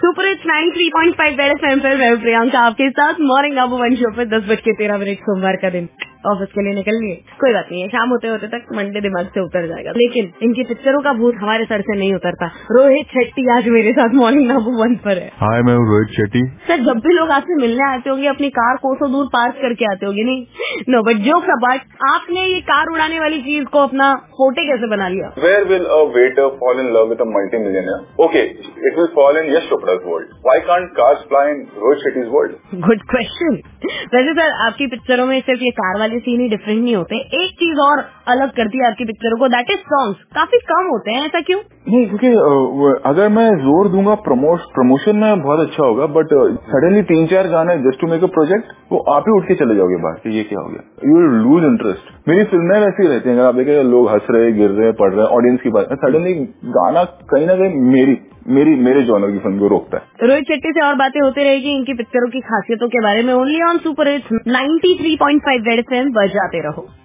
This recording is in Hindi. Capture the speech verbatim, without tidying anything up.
Super hits ninety three point five red FM पर मैं प्रियंका आपके साथ मॉर्निंग नंबर वन शो पे दस बज के तेरह मिनट सोमवार का दिन ऑफिस के लिए निकल लिए। कोई बात नहीं है, शाम होते होते तक मंडे दिमाग से उतर जाएगा, लेकिन इनकी पिक्चरों का भूत हमारे सर से नहीं उतरता। रोहित शेट्टी आज मेरे साथ मॉर्निंग नंबर वन पर है। हाय, मैं हूँ रोहित शेट्टी। सर, जब भी लोग आपसे मिलने आते होंगे अपनी कार कोसों दूर पार्क करके आते होंगे, नहीं? नो बट जोक्स अपार्ट, आपने ये कार उड़ाने वाली चीज को अपना फोटे कैसे बना लिया? Where will a waiter fall in love with a multi-millionaire? Okay, it will fall in Yash Chopra's world. Why can't cars fly in Rohit Shetty's world? Good question. वैसे सर, आपकी पिक्चरों में सिर्फ ये कार वाले सीन ही डिफरेंट नहीं होते, एक चीज और अलग करती है आपकी पिक्चरों को, दैट इज सॉन्ग्स। काफी कम होते हैं, ऐसा क्यों? नहीं, क्योंकि अगर मैं जोर दूंगा प्रमोश प्रमोशन में बहुत अच्छा होगा, बट सडनली तीन चार गाने just to make a project, वो आप ही उठ के चले जाओगे बाहर कि ये क्या हो गया, यू विल लूज इंटरेस्ट। मेरी फिल्में वैसी रहती हैं, अगर आप देखें लोग हंस रहे, गिर रहे, पढ़ रहे, ऑडियंस की बात, सडनली गाना कहीं ना कहीं मेरी मेरी मेरे जॉनर की फिल्म को रोकता है। रोहित शेट्टी से और बातें होती रहेगी इनकी पिक्चरों की खासियतों के बारे में, only on super hits ninety three point five red FM. बजाते रहो।